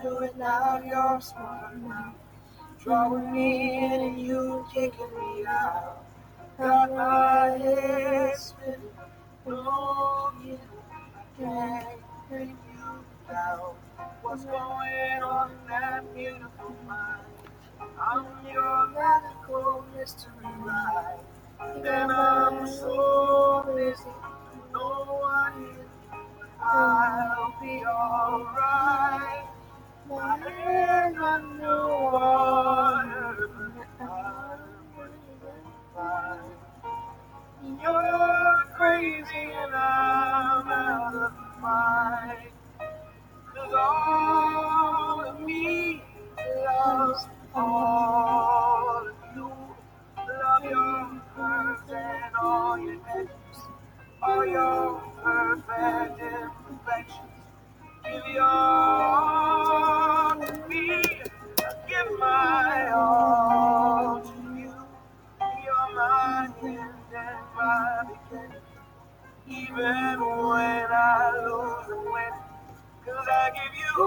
without your smart mouth. Drawing me in and you kicking me out. Got my head spinning. No, you can't bring you down. What's going on in that beautiful mind? I'm your magical mystery ride. And I'm so busy, no one here. I'll be alright. My head underwater, but I'm breathing fine. You're crazy and I'm out of mind. 'Cause all of me loves all of you. Love your curves and all your edges, all your perfect imperfections. Give your all to me. I give my all to you. You're my end and my beginning. Even when I lose and win, 'cause I give you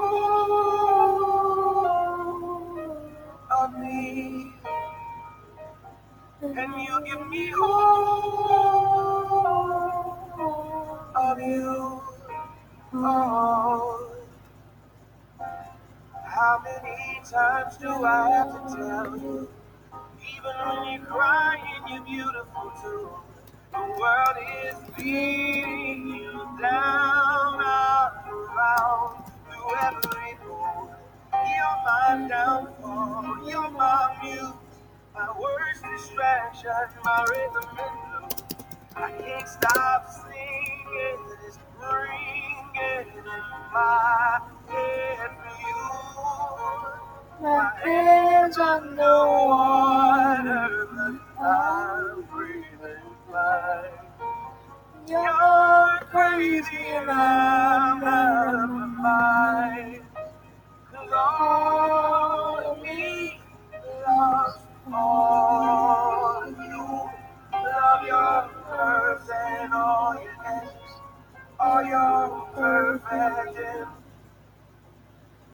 all of me, and you give me all of you. Oh, how many times do I have to tell you? Even when you're crying, you're beautiful too. The world is beating you down, out, around, through every move. You're my downfall, you're my muse, my worst distraction, my rhythm and blues. I can't stop singing, it's ringing in my head for you. My head's underwater, but I'm breathing fine. You're crazy and I'm out of my mind. 'Cause all